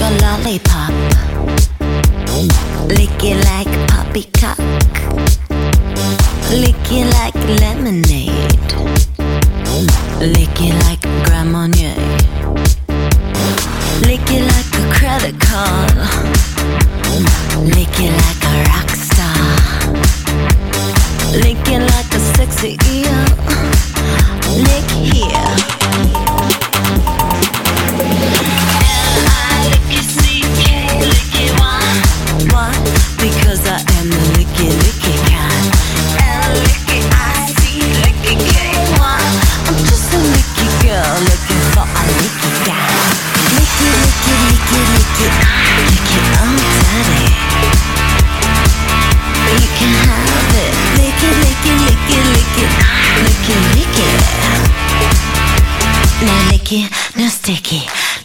lollipop. Lick it like poppycock. Lick it like lemonade. Lick it like Grand Marnier. Lick it like a credit card. Lick it like a rock star. Lick it like a sexy eel. Lick here. L-I-K-C-K, lick it one. Why? Because I am the licky licky kind. L-I-C, licky K-1. I'm just a licky girl looking for a licky guy. Licky, licky, licky, licky, licky, I'm daddy. You can have it. Licky, licky, licky, licky, licky, licky. Now licky, now sticky.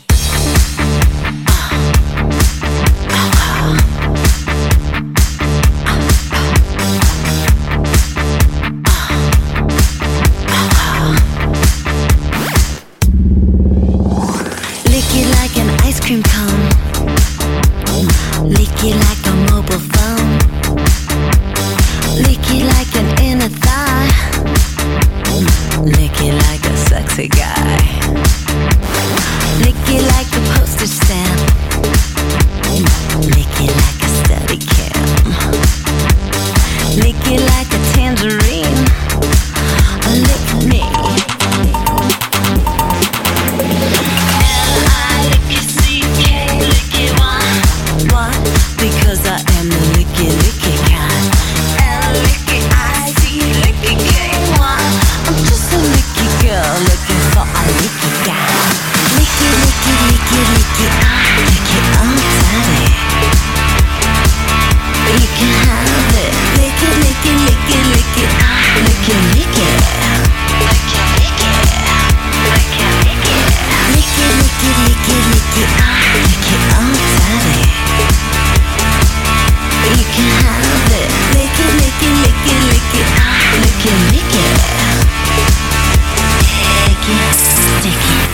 Cream cone. Licky like a mobile phone. Licky like an inner thigh. Licky like a sexy guy. Licky like a postage stamp. Licky like a steady cam. Licky like a tangerine. Lick me. Because I am the licky licky kind. L-I-C, licky K-1. I'm just a licky girl looking for a licky guy. Licky, licky, licky, licky, licky, I'm daddy. You can have it. Licky, licky, licky, licky, licky, licky. Licky, licky, licky, licky. Licky, licky, licky, licky, licky, I'm daddy. You can have it. Lick it, lick it, lick it, lick it, lick it, lick it. Lick it, stick it.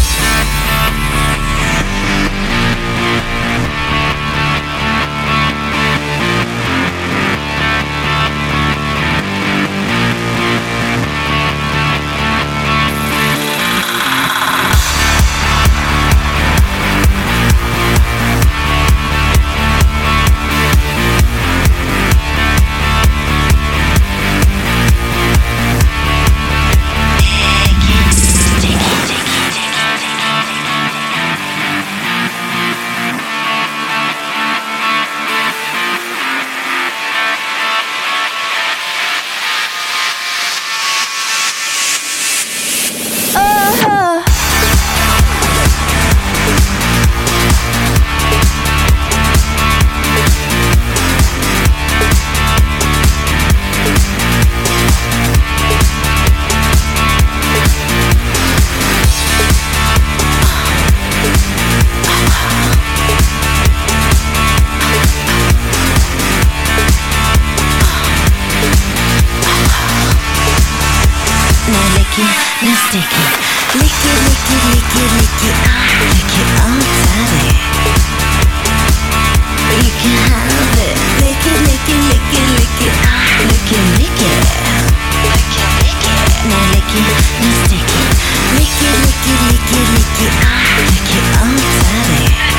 Now sticky. Licky, licky, licky, licky, licky, I'm daddy. You can have it. Licky, licky, licky, licky, licky, licky. Licky, licky. Now licky, now sticky. Licky, licky, licky, licky, licky, I'm daddy.